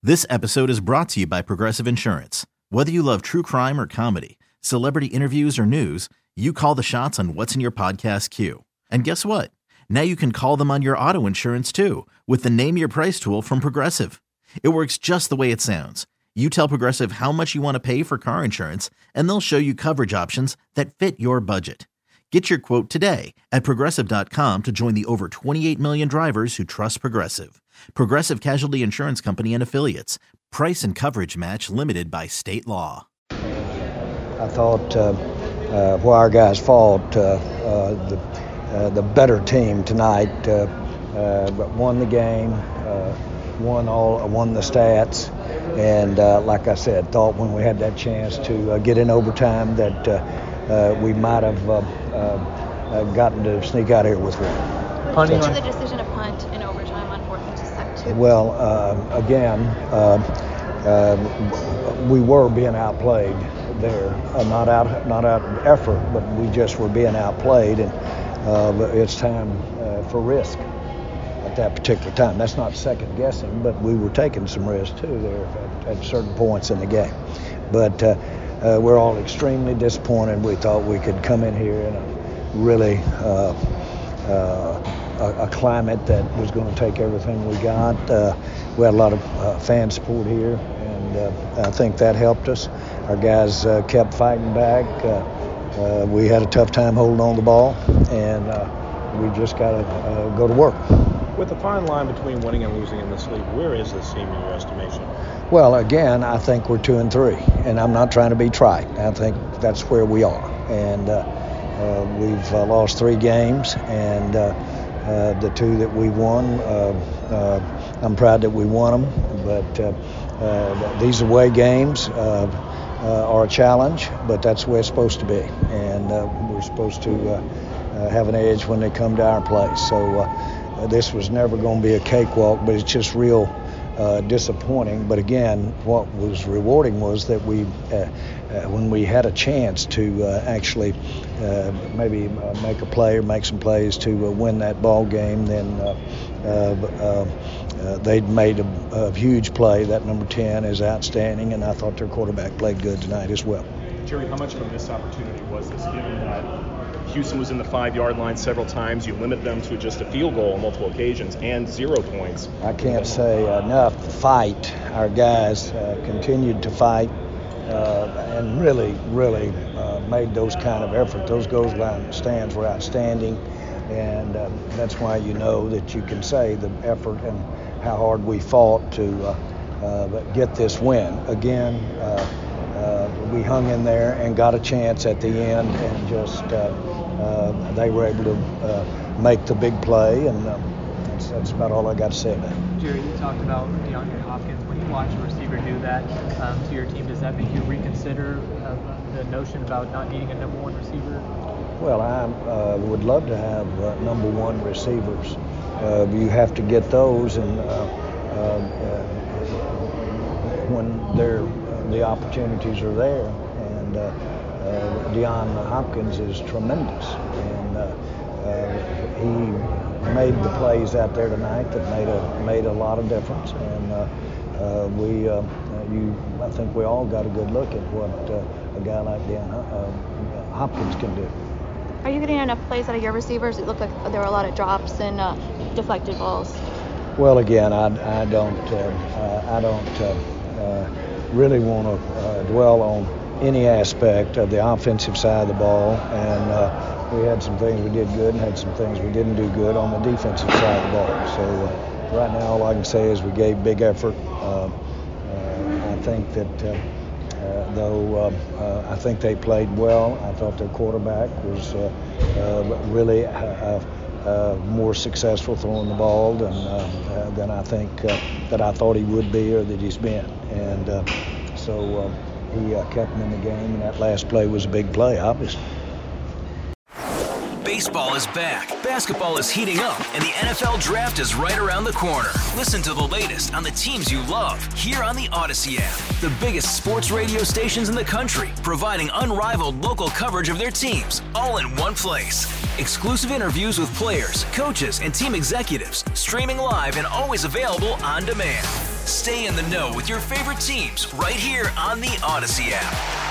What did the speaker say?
This episode is brought to you by Progressive Insurance. Whether you love true crime or comedy, celebrity interviews or news, you call the shots on what's in your podcast queue. And guess what? Now you can call them on your auto insurance too with the Name Your Price tool from Progressive. It works just the way it sounds. You tell Progressive how much you want to pay for car insurance, and they'll show you coverage options that fit your budget. Get your quote today at Progressive.com to join the over 28 million drivers who trust Progressive. Progressive Casualty Insurance Company and Affiliates. Price and coverage match limited by state law. I thought where our guys fought, the better team tonight won the game, won the stats, and like I said, thought when we had that chance to get in overtime that we might have gotten to sneak out here with one. What did you the decision to punt in overtime on 4th and 2? Well, again, we were being outplayed there. Not out of effort, but we just were being outplayed, and it's time for risk at that particular time. That's not second guessing, but we were taking some risk too there at certain points in the game. But we're all extremely disappointed. We thought we could come in here in a really a climate that was going to take everything we got. We had a lot of fan support here, and I think that helped us. Our guys kept fighting back. We had a tough time holding on the ball, and we just got to go to work. With the fine line between winning and losing in this league, where is this team in your estimation? Well, again, I think we're 2-3, and I'm not trying to be trite. I think that's where we are, and we've lost 3 games, and the 2 that we won, I'm proud that we won them, but these away games are a challenge, but that's the way it's supposed to be, and we're supposed to have an edge when they come to our place. So this was never going to be a cakewalk, but it's just real disappointing. But again, what was rewarding was that we, when we had a chance to actually maybe make a play or make some plays to win that ball game, then they'd made a huge play. That number 10 is outstanding, and I thought their quarterback played good tonight as well. Jerry, how much of a missed opportunity was this, given that Houston was in the 5-yard line several times? You limit them to just a field goal on multiple occasions and 0 points. I can't say enough. Fight. Our guys continued to fight and really made those kind of efforts. Those goal line stands were outstanding, and that's why you know that you can say the effort and how hard we fought to get this win. Again, we hung in there and got a chance at the end, and just they were able to make the big play, and that's about all I got to say about it. Jerry, you talked about DeAndre Hopkins. When you watch a receiver do that to your team, does that make you reconsider the notion about not needing a number 1 receiver? Well, I would love to have number 1 receivers. You have to get those, and when the opportunities are there, and DeAndre Hopkins is tremendous, and he made the plays out there tonight that made a lot of difference, and I think we all got a good look at what a guy like DeAndre Hopkins can do. Are you getting enough plays out of your receivers? It looked like there were a lot of drops and deflected balls. Well, again, I don't really want to dwell on any aspect of the offensive side of the ball, and we had some things we did good and had some things we didn't do good on the defensive side of the ball. So right now, all I can say is we gave big effort. I think that though I think they played well, I thought their quarterback was really more successful throwing the ball than I think that I thought he would be or that he's been, and so he kept him in the game, and that last play was a big play, obviously. Baseball is back, basketball is heating up, and the NFL Draft is right around the corner. Listen to the latest on the teams you love here on the Odyssey app. The biggest sports radio stations in the country, providing unrivaled local coverage of their teams, all in one place. Exclusive interviews with players, coaches, and team executives, streaming live and always available on demand. Stay in the know with your favorite teams right here on the Odyssey app.